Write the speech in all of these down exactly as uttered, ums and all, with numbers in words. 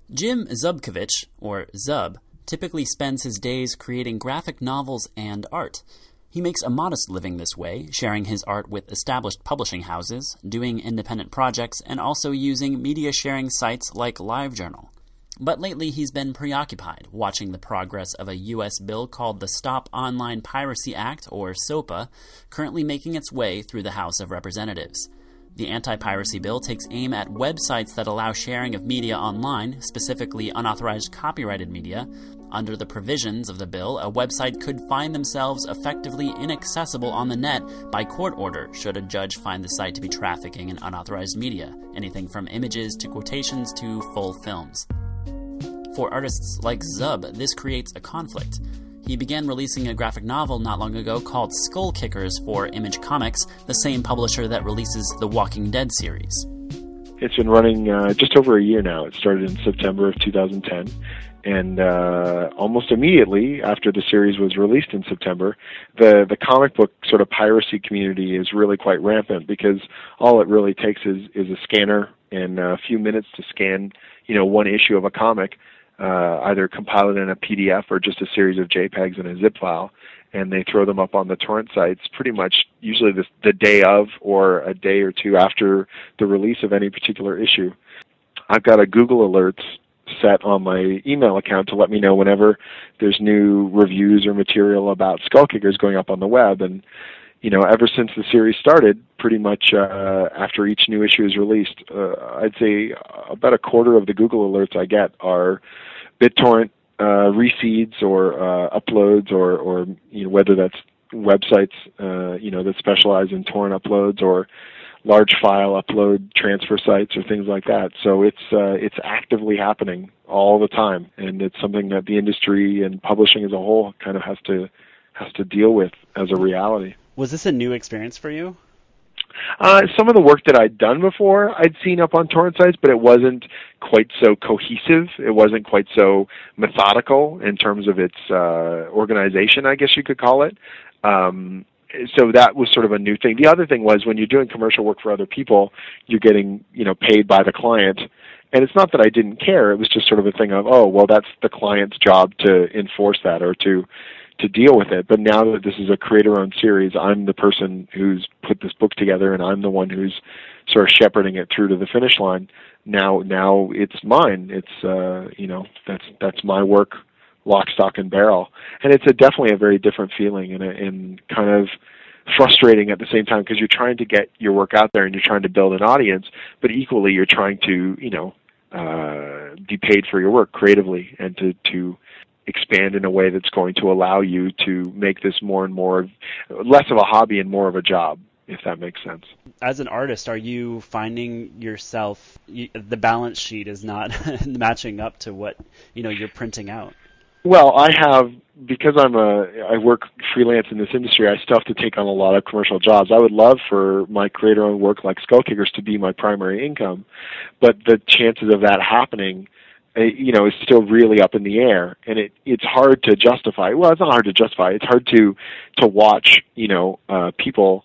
Jim Zubkovich, or Zub, typically spends his days creating graphic novels and art. He makes a modest living this way, sharing his art with established publishing houses, doing independent projects, and also using media sharing sites like LiveJournal. But lately he's been preoccupied watching the progress of a U S bill called the Stop Online Piracy Act, or SOPA, currently making its way through the House of Representatives. The anti-piracy bill takes aim at websites that allow sharing of media online, specifically unauthorized copyrighted media. Under the provisions of the bill, a website could find themselves effectively inaccessible on the net by court order should a judge find the site to be trafficking in unauthorized media, anything from images to quotations to full films. For artists like Zub, this creates a conflict. He began releasing a graphic novel not long ago called Skull Kickers for Image Comics, the same publisher that releases the Walking Dead series. It's been running uh, just over a year now. It started in September of two thousand ten, and uh, almost immediately after the series was released in September, the, the comic book sort of piracy community is really quite rampant because all it really takes is, is a scanner and a few minutes to scan, you know, one issue of a comic. Uh, either compile it in a P D F or just a series of JPEGs in a zip file, and they throw them up on the torrent sites pretty much usually the, the day of or a day or two after the release of any particular issue. I've got a Google Alerts set on my email account to let me know whenever there's new reviews or material about Skull Kickers going up on the web. And you know, ever since the series started, pretty much uh, after each new issue is released, uh, I'd say about a quarter of the Google alerts I get are BitTorrent uh, reseeds or uh, uploads, or, or you know, whether that's websites uh, you know that specialize in torrent uploads or large file upload transfer sites or things like that. So it's uh, it's actively happening all the time, and it's something that the industry and publishing as a whole kind of has to has to deal with as a reality. Was this a new experience for you? Uh, some of the work that I'd done before I'd seen up on torrent sites, but it wasn't quite so cohesive. It wasn't quite so methodical in terms of its uh, organization, I guess you could call it. Um, so that was sort of a new thing. The other thing was when you're doing commercial work for other people, you're getting, you know, paid by the client. And it's not that I didn't care. It was just sort of a thing of, oh, well, that's the client's job to enforce that or to to deal with it. But now that this is a creator-owned series, I'm the person who's put this book together, and I'm the one who's sort of shepherding it through to the finish line. Now, now it's mine. It's uh, you know, that's that's my work, lock, stock, and barrel. And it's a definitely a very different feeling and, a, and kind of frustrating at the same time because you're trying to get your work out there and you're trying to build an audience, but equally you're trying to, you know, uh, be paid for your work creatively and to to expand in a way that's going to allow you to make this more and more, less of a hobby and more of a job, if that makes sense. As an artist, are you finding yourself, you, the balance sheet is not matching up to what, you know, you're printing out? Well, I have, because I'm a, I work freelance in this industry, I still have to take on a lot of commercial jobs. I would love for my creator-owned work like Skull Kickers to be my primary income, but the chances of that happening you know, is still really up in the air, and it it's hard to justify. Well, it's not hard to justify. It's hard to to watch, you know, uh, people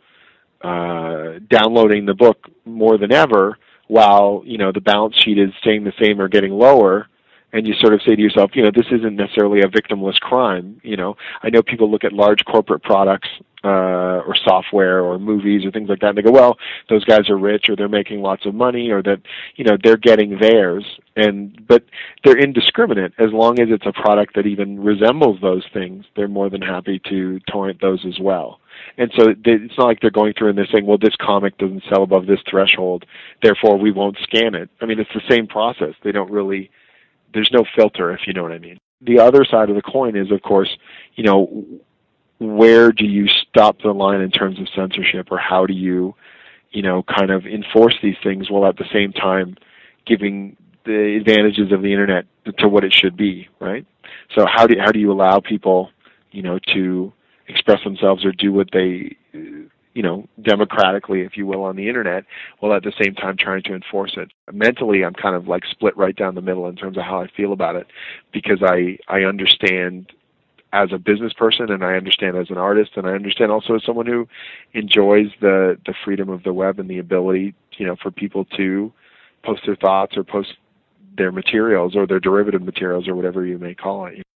uh, downloading the book more than ever, while you know the balance sheet is staying the same or getting lower, and you sort of say to yourself, you know, this isn't necessarily a victimless crime. You know, I know people look at large corporate products uh, or software or movies or things like that, and they go, well, those guys are rich, or they're making lots of money, or that, you know, they're getting theirs. And but they're indiscriminate. As long as it's a product that even resembles those things, they're more than happy to torrent those as well. And so they, it's not like they're going through and they're saying, well, this comic doesn't sell above this threshold, therefore we won't scan it. I mean, it's the same process. They don't really, there's no filter, if you know what I mean. The other side of the coin is, of course, you know, where do you stop the line in terms of censorship, or how do you, you know, kind of enforce these things while at the same time giving the advantages of the internet to what it should be, right? So how do how do you allow people, you know, to express themselves or do what they, you know, democratically, if you will, on the internet, while at the same time trying to enforce it? Mentally, I'm kind of like split right down the middle in terms of how I feel about it, because I I understand as a business person, and I understand as an artist, and I understand also as someone who enjoys the the freedom of the web and the ability, you know, for people to post their thoughts or post their materials or their derivative materials or whatever you may call it.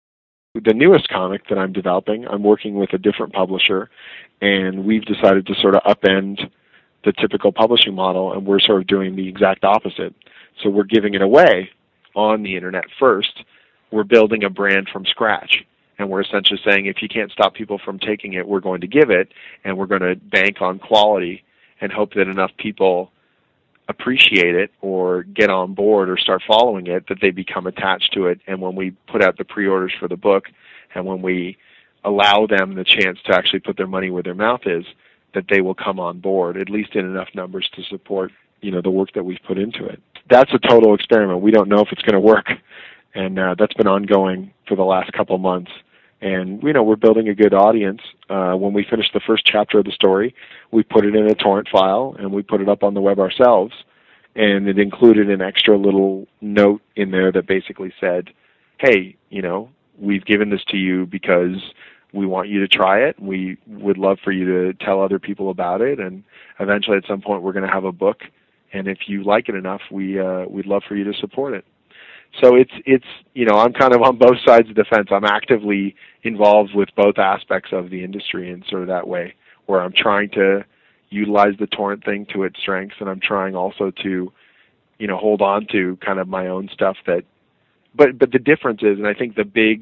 The newest comic that I'm developing, I'm working with a different publisher, and we've decided to sort of upend the typical publishing model, and we're sort of doing the exact opposite. So we're giving it away on the internet first. We're building a brand from scratch, and we're essentially saying if you can't stop people from taking it, we're going to give it, and we're going to bank on quality and hope that enough people appreciate it or get on board or start following it that they become attached to it. And when we put out the pre-orders for the book and when we allow them the chance to actually put their money where their mouth is, that they will come on board, at least in enough numbers to support, you know, the work that we've put into it. That's a total experiment. We don't know if it's going to work, and uh, that's been ongoing for the last couple of months. And, you know, we're building a good audience. Uh, when we finish the first chapter of the story, we put it in a torrent file, and we put it up on the web ourselves. And it included an extra little note in there that basically said, hey, you know, we've given this to you because we want you to try it. We would love for you to tell other people about it. And eventually at some point we're going to have a book. And if you like it enough, we, uh, we'd love for you to support it. So it's, it's you know, I'm kind of on both sides of the fence. I'm actively involved with both aspects of the industry in sort of that way, where I'm trying to utilize the torrent thing to its strengths, and I'm trying also to, you know, hold on to kind of my own stuff that, but, but the difference is, and I think the big,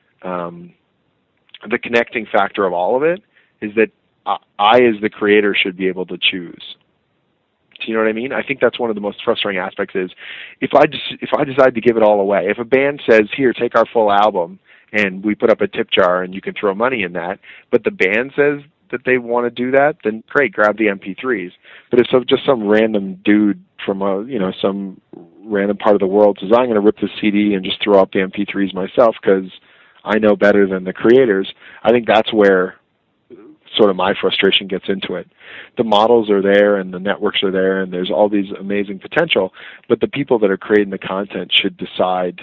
um, the connecting factor of all of it is that I, I as the creator should be able to choose. Do you know what I mean? I think that's one of the most frustrating aspects is if I just, if I decide to give it all away, if a band says, here, take our full album, and we put up a tip jar and you can throw money in that, but the band says that they want to do that, then great, grab the M P threes. But if so, just some random dude from a, you know, some random part of the world says, I'm going to rip the C D and just throw up the M P threes myself because I know better than the creators, I think that's where sort of my frustration gets into it. The models are there and the networks are there and there's all these amazing potential, but the people that are creating the content should decide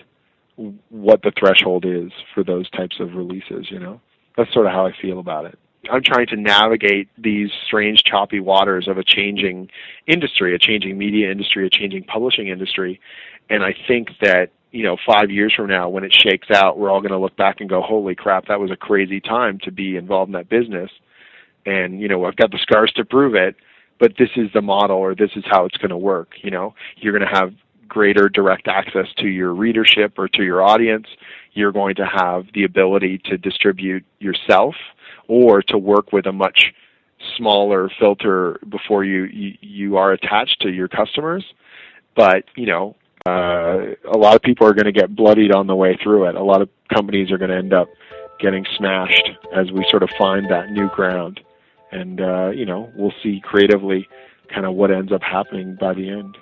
what the threshold is for those types of releases, you know? That's sort of how I feel about it. I'm trying to navigate these strange, choppy waters of a changing industry, a changing media industry, a changing publishing industry, and I think that, you know, five years from now when it shakes out, we're all going to look back and go, holy crap, that was a crazy time to be involved in that business. And, you know, I've got the scars to prove it, but this is the model or this is how it's going to work. You know, you're going to have greater direct access to your readership or to your audience. You're going to have the ability to distribute yourself or to work with a much smaller filter before you, you, you are attached to your customers. But, you know, uh, a lot of people are going to get bloodied on the way through it. A lot of companies are going to end up getting smashed as we sort of find that new ground. And, uh, you know, we'll see creatively kind of what ends up happening by the end.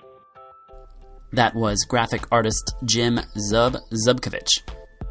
That was graphic artist Jim Zub Zubkovich.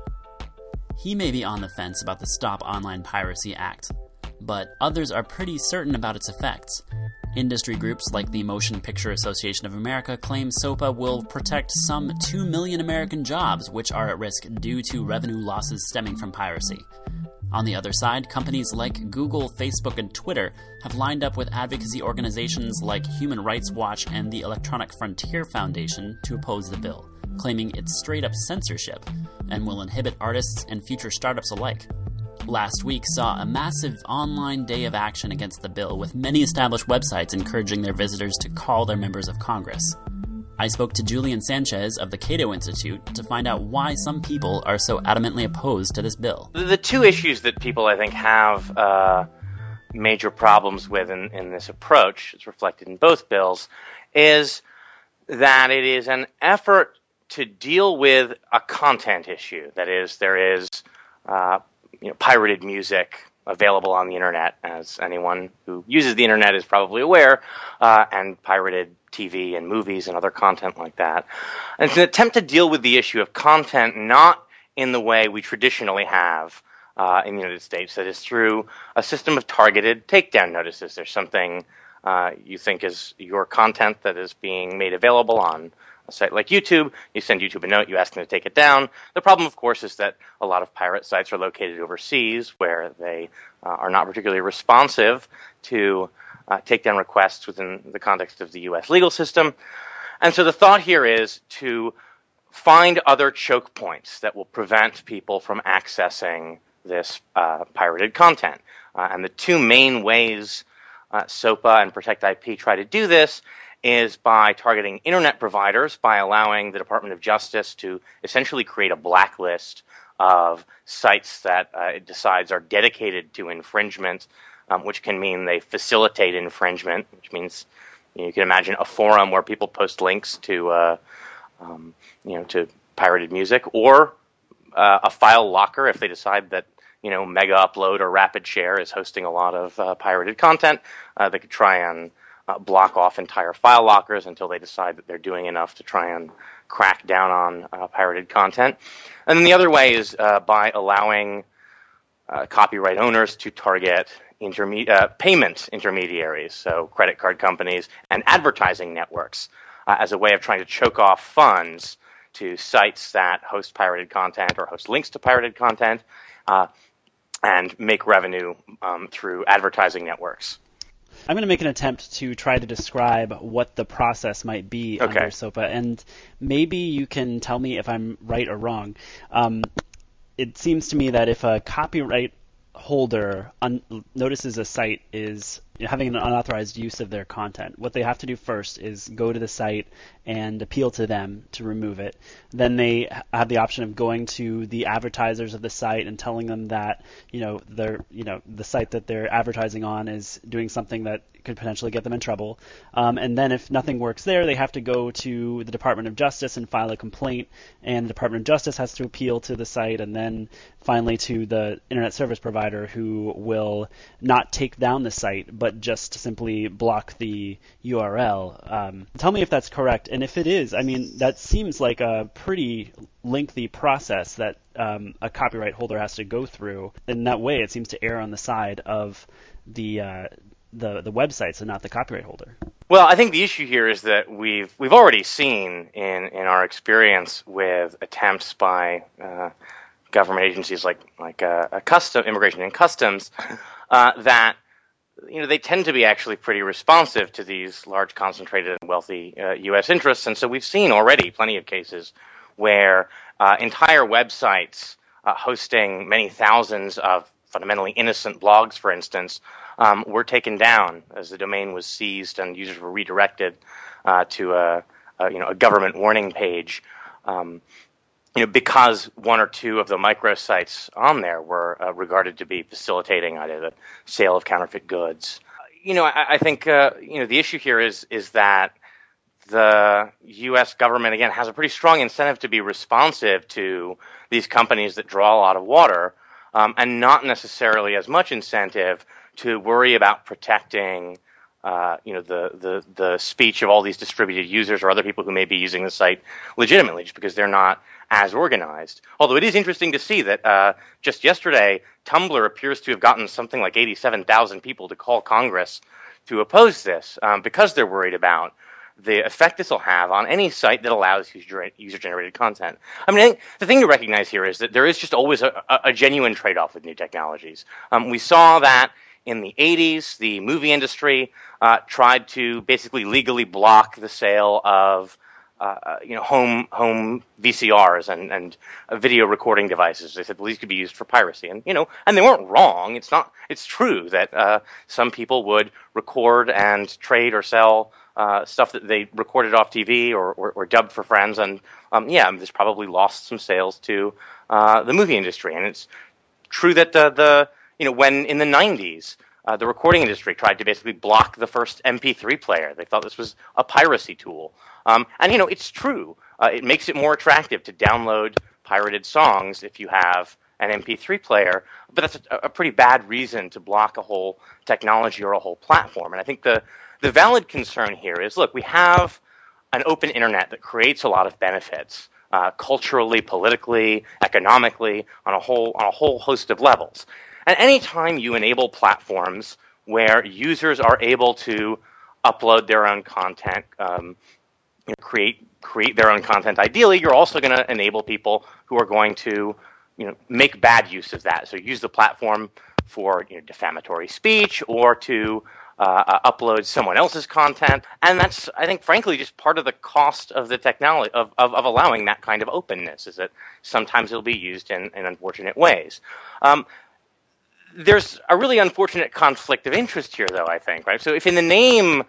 He may be on the fence about the Stop Online Piracy Act, but others are pretty certain about its effects. Industry groups like the Motion Picture Association of America claim SOPA will protect some two million American jobs which are at risk due to revenue losses stemming from piracy. On the other side, companies like Google, Facebook, and Twitter have lined up with advocacy organizations like Human Rights Watch and the Electronic Frontier Foundation to oppose the bill, claiming it's straight-up censorship and will inhibit artists and future startups alike. Last week saw a massive online day of action against the bill, with many established websites encouraging their visitors to call their members of Congress. I spoke to Julian Sanchez of the Cato Institute to find out why some people are so adamantly opposed to this bill. The two issues that people, I think, have uh, major problems with in, in this approach, it's reflected in both bills, is that it is an effort to deal with a content issue. That is, there is uh, you know, pirated music available on the internet, as anyone who uses the internet is probably aware, uh, and pirated T V and movies and other content like that. And it's an attempt to deal with the issue of content not in the way we traditionally have uh, in the United States, that is through a system of targeted takedown notices. There's something uh, you think is your content that is being made available on a site like YouTube. You send YouTube a note, you ask them to take it down. The problem, of course, is that a lot of pirate sites are located overseas where they uh, are not particularly responsive to uh, takedown requests within the context of the U S legal system. And so the thought here is to find other choke points that will prevent people from accessing this uh, pirated content. Uh, and the two main ways uh, SOPA and Protect I P try to do this is by targeting internet providers, by allowing the Department of Justice to essentially create a blacklist of sites that uh, it decides are dedicated to infringement, um, which can mean they facilitate infringement, which means you know, you can imagine a forum where people post links to uh, um, you know to pirated music, or uh, a file locker if they decide that you know Mega Upload or Rapid Share is hosting a lot of uh, pirated content. Uh, they could try and uh, block off entire file lockers until they decide that they're doing enough to try and crack down on uh, pirated content. And then the other way is uh, by allowing uh, copyright owners to target interme- uh, payment intermediaries, so credit card companies and advertising networks, uh, as a way of trying to choke off funds to sites that host pirated content or host links to pirated content, uh, and make revenue um, through advertising networks. I'm going to make an attempt to try to describe what the process might be okay. under SOPA, and maybe you can tell me if I'm right or wrong. Um, it seems to me that if a copyright holder un- notices a site is having an unauthorized use of their content, what they have to do first is go to the site and appeal to them to remove it. Then they have the option of going to the advertisers of the site and telling them that you know they're you know the site that they're advertising on is doing something that could potentially get them in trouble. Um, and then if nothing works there, they have to go to the Department of Justice and file a complaint, and the Department of Justice has to appeal to the site, and then finally to the internet service provider, who will not take down the site but just simply block the U R L. Um, tell me if that's correct, and if it is, I mean, that seems like a pretty lengthy process that um, a copyright holder has to go through. In that way, it seems to err on the side of the uh, the the websites and not the copyright holder. Well, I think the issue here is that we've we've already seen in, in our experience with attempts by uh, government agencies like like uh, a custom immigration and customs uh, that you know they tend to be actually pretty responsive to these large, concentrated, and wealthy uh, U S interests, and so we've seen already plenty of cases where uh, entire websites uh, hosting many thousands of fundamentally innocent blogs, for instance, um, were taken down as the domain was seized and users were redirected uh, to a, a you know a government warning page. Um, You know, because one or two of the microsites on there were uh, regarded to be facilitating either the sale of counterfeit goods. You know, I, I think uh, you know the issue here is is that the U S government again has a pretty strong incentive to be responsive to these companies that draw a lot of water, um, and not necessarily as much incentive to worry about protecting Uh, you know, the, the, the speech of all these distributed users or other people who may be using the site legitimately just because they're not as organized. Although it is interesting to see that uh, just yesterday, Tumblr appears to have gotten something like eighty-seven thousand people to call Congress to oppose this um, because they're worried about the effect this will have on any site that allows user, user-generated content. I mean, I think the thing to recognize here is that there is just always a, a genuine trade-off with new technologies. Um, we saw that in the eighties, the movie industry uh, tried to basically legally block the sale of, uh, you know, home home V C Rs and and uh, video recording devices. They said, well, these could be used for piracy, and you know, and they weren't wrong. It's not. It's true that uh, some people would record and trade or sell uh, stuff that they recorded off T V or or, or dubbed for friends, and um, yeah, this probably lost some sales to uh, the movie industry. And it's true that the the You know, when in the nineties, uh, the recording industry tried to basically block the first M P three player. They thought this was a piracy tool. Um, and, you know, it's true. Uh, it makes it more attractive to download pirated songs if you have an M P three player. But that's a, a pretty bad reason to block a whole technology or a whole platform. And I think the, the valid concern here is, look, we have an open internet that creates a lot of benefits, uh, culturally, politically, economically, on a whole on a whole host of levels. And any time you enable platforms where users are able to upload their own content, um, you know, create create their own content, ideally, you're also going to enable people who are going to, you know, make bad use of that. So use the platform for you know, defamatory speech or to uh, upload someone else's content. And that's, I think, frankly, just part of the cost of the technology, of, of, of allowing that kind of openness, is that sometimes it'll be used in, in unfortunate ways. Um, there's a really unfortunate conflict of interest here, though, I think, right? So if in the name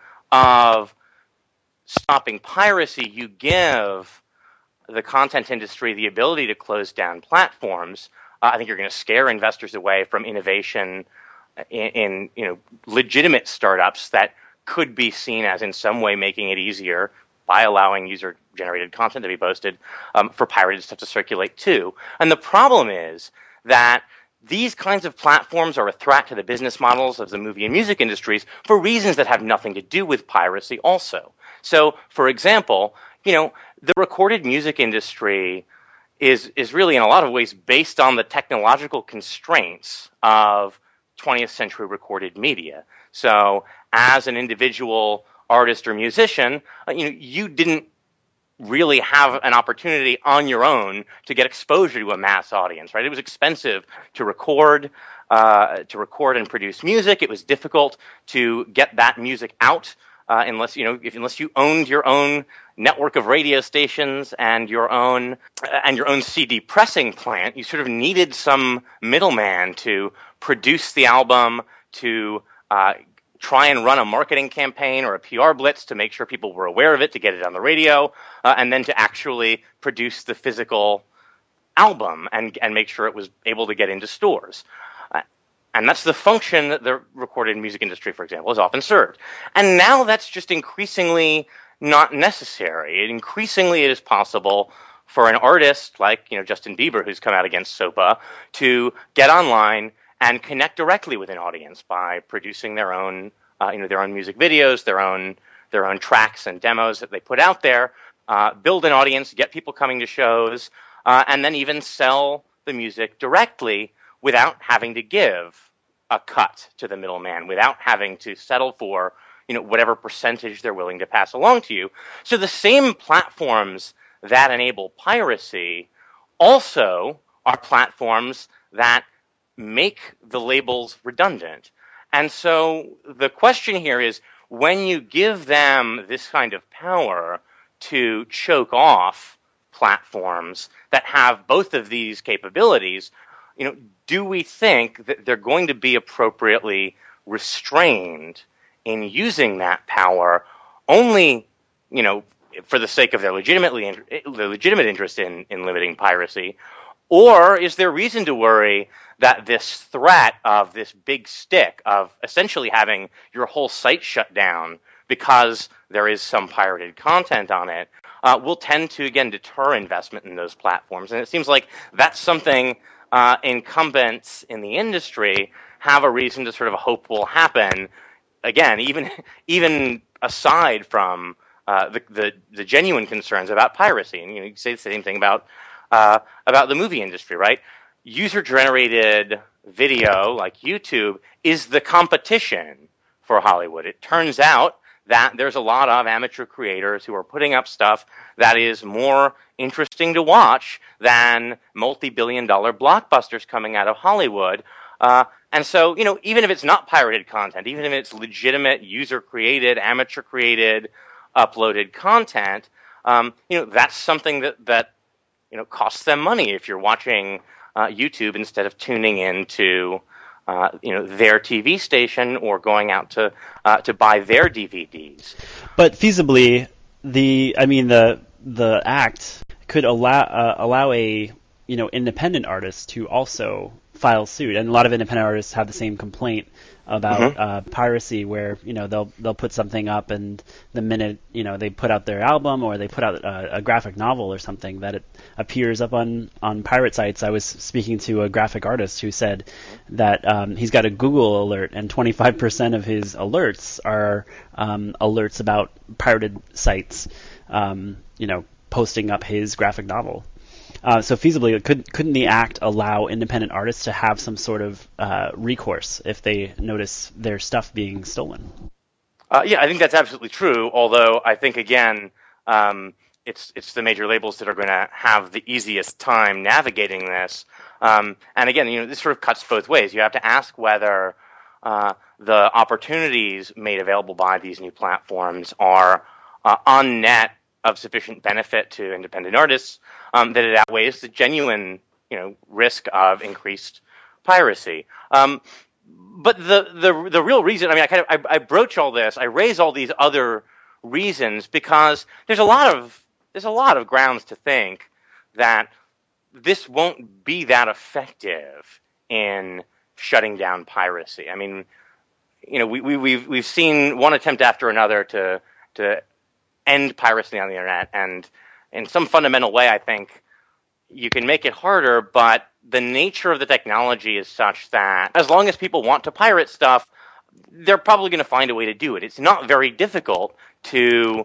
of stopping piracy, you give the content industry the ability to close down platforms, uh, I think you're going to scare investors away from innovation in, in you know legitimate startups that could be seen as in some way making it easier by allowing user-generated content to be posted um, for pirated stuff to circulate too. And the problem is that these kinds of platforms are a threat to the business models of the movie and music industries for reasons that have nothing to do with piracy also. So, for example, you know, the recorded music industry is is really in a lot of ways based on the technological constraints of twentieth century recorded media. So, as an individual artist or musician, uh, you know, you didn't really have an opportunity on your own to get exposure to a mass audience, right? It was expensive to record, uh, to record and produce music. It was difficult to get that music out uh, unless you know, if, unless you owned your own network of radio stations and your own uh, and your own C D pressing plant. You sort of needed some middleman to produce the album, to uh, try and run a marketing campaign or a P R blitz to make sure people were aware of it, to get it on the radio, uh, and then to actually produce the physical album and and make sure it was able to get into stores. Uh, and that's the function that the recorded music industry, for example, has often served. And now that's just increasingly not necessary. Increasingly it is possible for an artist like, you know, Justin Bieber, who's come out against SOPA, to get online and connect directly with an audience by producing their own, uh, you know, their own music videos, their own their own tracks and demos that they put out there, uh, build an audience, get people coming to shows, uh, and then even sell the music directly without having to give a cut to the middleman, without having to settle for, you know, whatever percentage they're willing to pass along to you. So the same platforms that enable piracy also are platforms that make the labels redundant. And so the question here is, when you give them this kind of power to choke off platforms that have both of these capabilities, you know, do we think that they're going to be appropriately restrained in using that power only, you know, for the sake of their legitimately their legitimate interest in, in limiting piracy? Or is there reason to worry that this threat of this big stick of essentially having your whole site shut down because there is some pirated content on it uh, will tend to, again, deter investment in those platforms? And it seems like that's something uh, incumbents in the industry have a reason to sort of hope will happen. Again, even even aside from uh, the, the the genuine concerns about piracy, and you know, you say the same thing about uh, about the movie industry, right? User-generated video, like YouTube, is the competition for Hollywood. It turns out that there's a lot of amateur creators who are putting up stuff that is more interesting to watch than multi-billion dollar blockbusters coming out of Hollywood. Uh, and so, you know, even if it's not pirated content, even if it's legitimate user-created, amateur-created, uploaded content, um, you know, that's something that, that, you know, costs them money if you're watching uh, YouTube instead of tuning into, uh, you know, their T V station or going out to uh, to buy their D V Ds. But feasibly, the I mean the the act could allow uh, allow a you know independent artist to also file suit, and a lot of independent artists have the same complaint about mm-hmm. uh, piracy, where you know they'll they'll put something up, and the minute you know they put out their album or they put out a, a graphic novel or something, that it appears up on, on pirate sites. I was speaking to a graphic artist who said that um, he's got a Google alert, and twenty-five percent of his alerts are um, alerts about pirated sites, um, you know, posting up his graphic novel. Uh, so feasibly, could, couldn't the act allow independent artists to have some sort of uh, recourse if they notice their stuff being stolen? Uh, yeah, I think that's absolutely true. Although I think, again, um, it's it's the major labels that are going to have the easiest time navigating this. Um, and again, you know, this sort of cuts both ways. You have to ask whether uh, the opportunities made available by these new platforms are uh, on net of sufficient benefit to independent artists um, that it outweighs the genuine, you know, risk of increased piracy. Um, but the, the the real reason, I mean, I kind of I, I broach all this, I raise all these other reasons because there's a lot of there's a lot of grounds to think that this won't be that effective in shutting down piracy. I mean, you know, we, we we've we've seen one attempt after another to to end piracy on the internet, and in some fundamental way, I think you can make it harder, but the nature of the technology is such that as long as people want to pirate stuff, they're probably going to find a way to do it. It's not very difficult to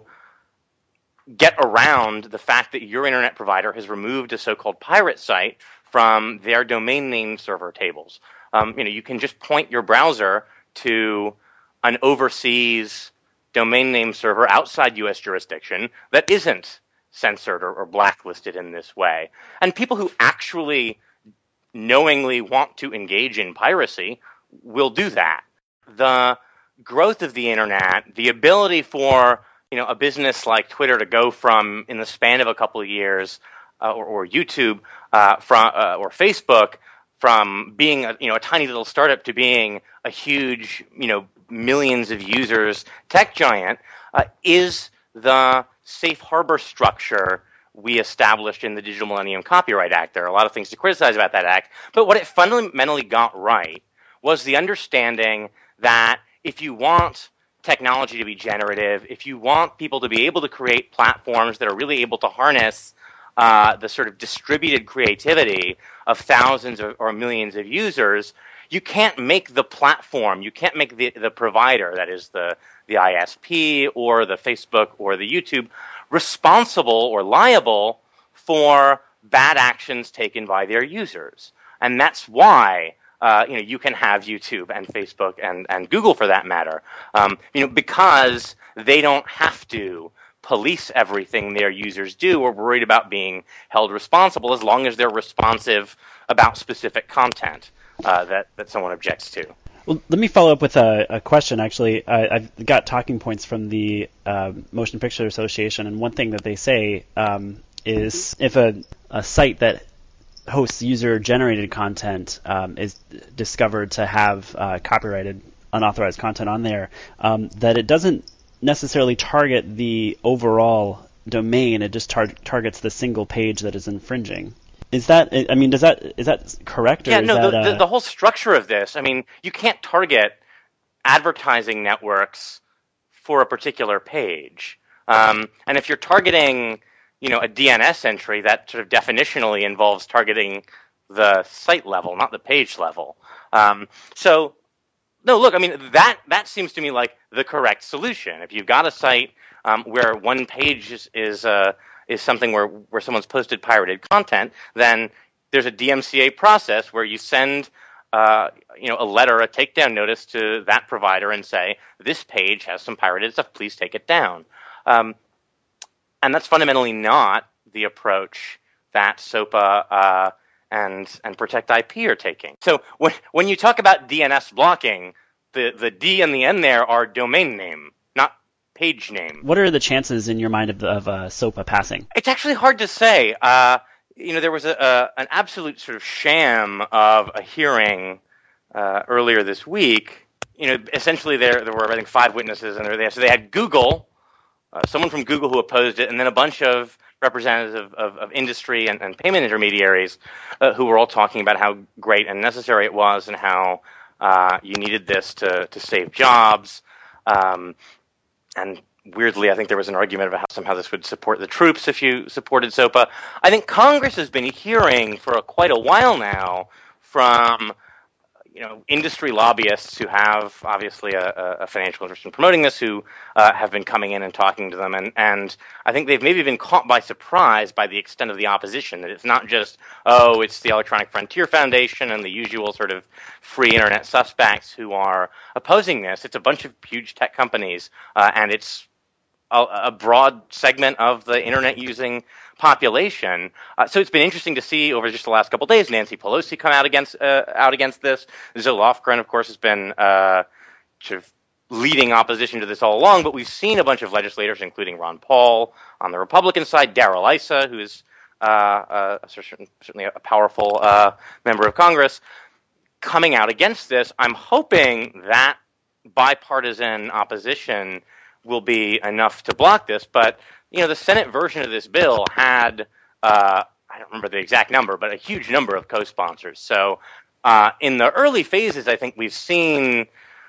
get around the fact that your internet provider has removed a so-called pirate site from their domain name server tables. Um, you know, you can just point your browser to an overseas domain name server outside U S jurisdiction that isn't censored or, or blacklisted in this way. And people who actually knowingly want to engage in piracy will do that. The growth of the internet, the ability for, you know, a business like Twitter to go from, in the span of a couple of years, uh, or, or YouTube, uh, from uh, or Facebook, from being a, you know, a tiny little startup to being a huge, you know, millions of users tech giant, uh, is the safe harbor structure we established in the Digital Millennium Copyright Act. There are a lot of things to criticize about that act, but what it fundamentally got right was the understanding that if you want technology to be generative, if you want people to be able to create platforms that are really able to harness uh, the sort of distributed creativity of thousands or, or millions of users, you can't make the platform, you can't make the, the provider, that is the, the I S P or the Facebook or the YouTube, responsible or liable for bad actions taken by their users. And that's why uh, you know, you can have YouTube and Facebook and, and Google for that matter, um, you know, because they don't have to police everything their users do or worried about being held responsible as long as they're responsive about specific content uh, that, that someone objects to. Well, let me follow up with a, a question, actually. I, I've got talking points from the uh, Motion Picture Association, and one thing that they say um, is if a, a site that hosts user-generated content um, is discovered to have uh, copyrighted, unauthorized content on there, um, that it doesn't necessarily target the overall domain, it just tar- targets the single page that is infringing. Is that, I mean, does that, is that correct? Or yeah, is no, that, the, uh... the, the whole structure of this, I mean, you can't target advertising networks for a particular page. Um, and if you're targeting, you know, a D N S entry, that sort of definitionally involves targeting the site level, not the page level. Um, so, no, look, I mean, that, that seems to me like the correct solution. If you've got a site um, where one page is, is uh, is something where, where someone's posted pirated content, then there's a D M C A process where you send uh, you know, a letter, a takedown notice to that provider and say, this page has some pirated stuff, please take it down. Um, and that's fundamentally not the approach that SOPA uh, and and Protect I P are taking. So when when you talk about D N S blocking, the, the D and the N there are domain name, not page name. What are the chances in your mind of, of uh, SOPA passing? It's actually hard to say. Uh, you know, there was a, a an absolute sort of sham of a hearing uh, earlier this week. You know, essentially there there were I think five witnesses, and they so they had Google, uh, someone from Google who opposed it, and then a bunch of representatives of, of, of industry and, and payment intermediaries uh, who were all talking about how great and necessary it was, and how uh, you needed this to to save jobs. Um, and weirdly, I think there was an argument about how somehow this would support the troops if you supported SOPA. I think Congress has been hearing for a, quite a while now from, you know, industry lobbyists who have obviously a, a financial interest in promoting this, who uh, have been coming in and talking to them, and, and I think they've maybe been caught by surprise by the extent of the opposition, that it's not just, oh, it's the Electronic Frontier Foundation and the usual sort of free internet suspects who are opposing this. It's a bunch of huge tech companies, uh, and it's a, a broad segment of the internet using population. Uh, so it's been interesting to see over just the last couple of days Nancy Pelosi come out against uh, out against this. Zoe Lofgren, of course, has been uh, sort of leading opposition to this all along, but we've seen a bunch of legislators, including Ron Paul on the Republican side, Darrell Issa, who is uh, uh, certainly a powerful uh, member of Congress, coming out against this. I'm hoping that bipartisan opposition will be enough to block this, but you know, the Senate version of this bill had, uh, I don't remember the exact number, but a huge number of co-sponsors. So uh, in the early phases, I think we've seen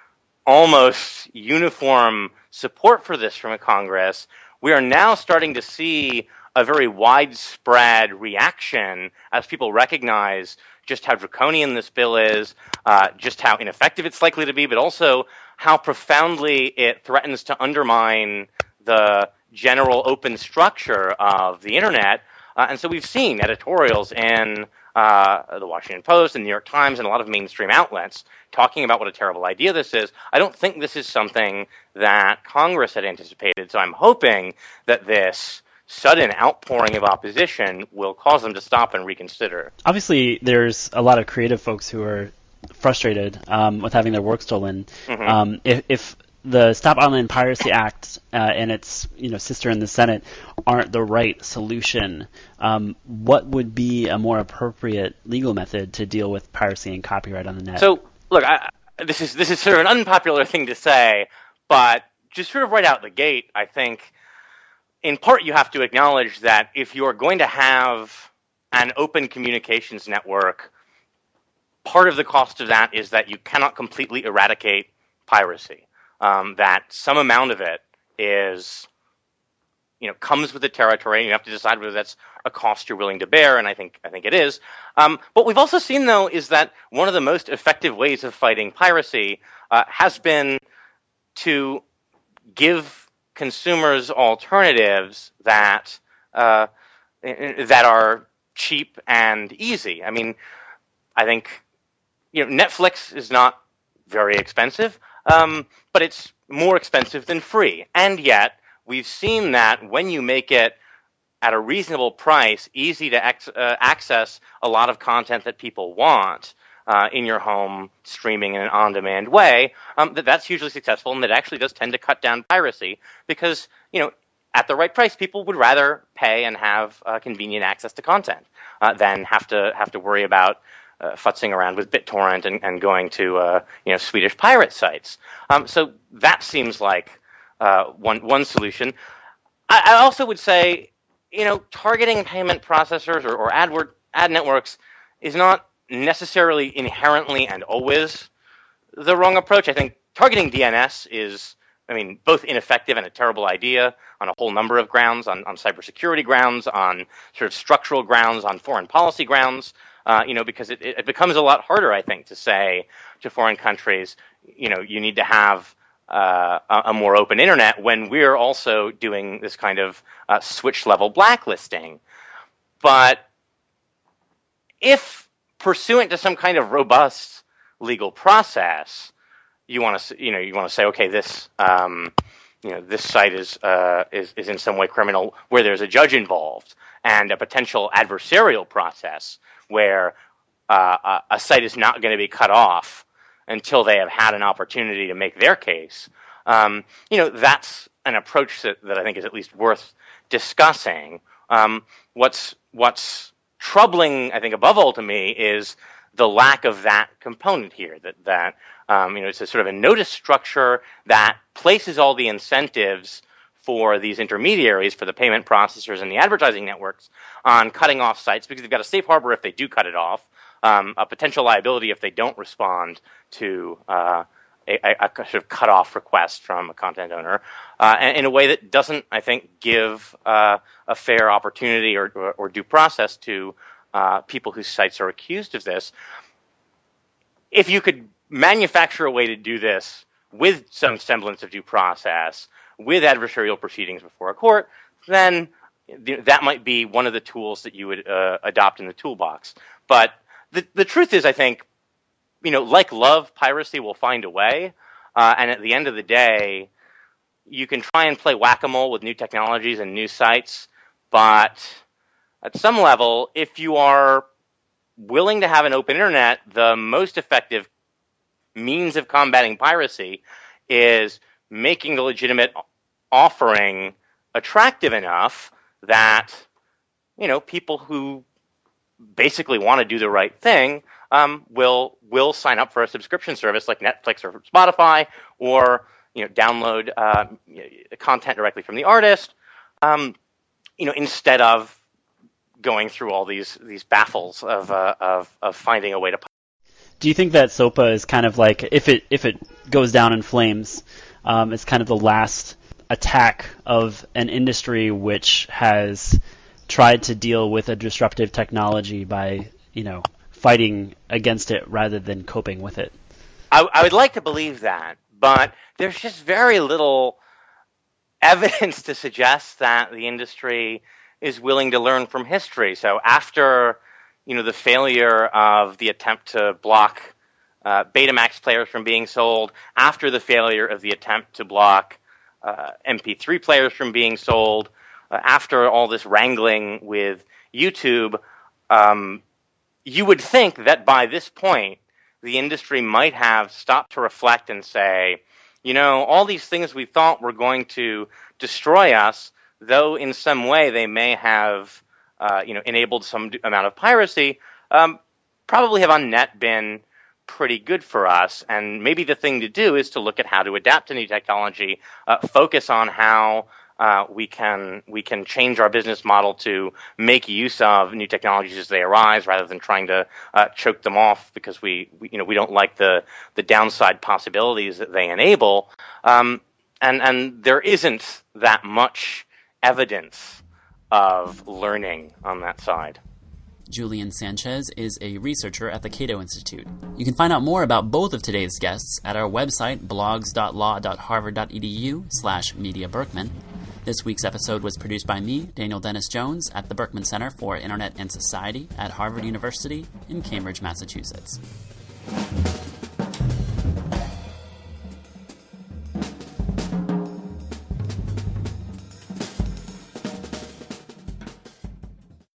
almost uniform support for this from Congress. We are now starting to see a very widespread reaction as people recognize just how draconian this bill is, uh, just how ineffective it's likely to be, but also how profoundly it threatens to undermine the general open structure of the internet. Uh, and so we've seen editorials in uh, the Washington Post and New York Times and a lot of mainstream outlets talking about what a terrible idea this is. I don't think this is something that Congress had anticipated, so I'm hoping that this sudden outpouring of opposition will cause them to stop and reconsider. Obviously, there's a lot of creative folks who are frustrated um, with having their work stolen. Mm-hmm. Um, if, if the Stop Online Piracy Act uh, and its you know sister in the Senate aren't the right solution, um, what would be a more appropriate legal method to deal with piracy and copyright on the net? So, look, I, this is this is sort of an unpopular thing to say, but just sort of right out the gate, I think, in part, you have to acknowledge that if you're going to have an open communications network, part of the cost of that is that you cannot completely eradicate piracy. Um, that some amount of it is, you know, comes with the territory, and you have to decide whether that's a cost you're willing to bear, and I think I think it is. Um, what we've also seen, though, is that one of the most effective ways of fighting piracy uh, has been to give consumers alternatives that uh, that are cheap and easy. I mean, I think you know Netflix is not very expensive, um, but it's more expensive than free. And yet, we've seen that when you make it at a reasonable price, easy to ex- uh, access a lot of content that people want uh, in your home, streaming in an on-demand way, um, that that's hugely successful, and that actually does tend to cut down piracy because, you know, at the right price, people would rather pay and have uh, convenient access to content uh, than have to have to worry about uh, futzing around with BitTorrent and, and going to uh, you know Swedish pirate sites. Um, so that seems like uh, one one solution. I, I also would say, you know, targeting payment processors or, or ad word, ad networks is not necessarily inherently and always the wrong approach. I think targeting D N S is, I mean, both ineffective and a terrible idea on a whole number of grounds, on, on cybersecurity grounds, on sort of structural grounds, on foreign policy grounds, uh, you know, because it, it becomes a lot harder, I think, to say to foreign countries, you know, you need to have uh, a, a more open internet when we're also doing this kind of uh, switch-level blacklisting. But if pursuant to some kind of robust legal process, you want to, you know, you want to say, okay, this, um, you know, this site is, uh, is is in some way criminal, where there's a judge involved and a potential adversarial process where uh, a, a site is not going to be cut off until they have had an opportunity to make their case. Um, you know, that's an approach that, that I think is at least worth discussing. Um, what's what's troubling, I think, above all to me, is the lack of that component here. That that um, you know, it's a sort of a notice structure that places all the incentives for these intermediaries, for the payment processors and the advertising networks, on cutting off sites because they've got a safe harbor if they do cut it off, um, a potential liability if they don't respond to uh, a, a, a sort of cut-off request from a content owner, uh, and in a way that doesn't, I think, give uh, a fair opportunity or, or, or due process to uh, people whose sites are accused of this. If you could manufacture a way to do this with some semblance of due process, with adversarial proceedings before a court, then that might be one of the tools that you would uh, adopt in the toolbox. But the the truth is, I think, you know, like love, piracy will find a way. Uh, and at the end of the day, you can try and play whack-a-mole with new technologies and new sites, but at some level, if you are willing to have an open internet, the most effective means of combating piracy is making the legitimate offering attractive enough that, you know, people who basically want to do the right thing um, will will sign up for a subscription service like Netflix or Spotify, or you know, download uh, content directly from the artist, um, you know, instead of going through all these these baffles of uh, of of finding a way to. Do you think that SOPA is kind of like, if it if it goes down in flames, um, it's kind of the last attack of an industry which has tried to deal with a disruptive technology by, you know, fighting against it rather than coping with it? I, I would like to believe that, but there's just very little evidence to suggest that the industry is willing to learn from history. So after, you know, the failure of the attempt to block uh, Betamax players from being sold, after the failure of the attempt to block uh, M P three players from being sold, uh, after all this wrangling with YouTube, um, you would think that by this point, the industry might have stopped to reflect and say, you know, all these things we thought were going to destroy us, though in some way they may have, uh, you know, enabled some amount of piracy, um, probably have on net been pretty good for us. And maybe the thing to do is to look at how to adapt to new technology, uh, focus on how uh, we can we can change our business model to make use of new technologies as they arise, rather than trying to uh, choke them off because we, we you know we don't like the the downside possibilities that they enable. Um, and and there isn't that much evidence of learning on that side. Julian Sanchez is a researcher at the Cato Institute. You can find out more about both of today's guests at our website, blogs dot law dot harvard dot e d u slash media berkman. This week's episode was produced by me, Daniel Dennis Jones, at the Berkman Center for Internet and Society at Harvard University in Cambridge, Massachusetts.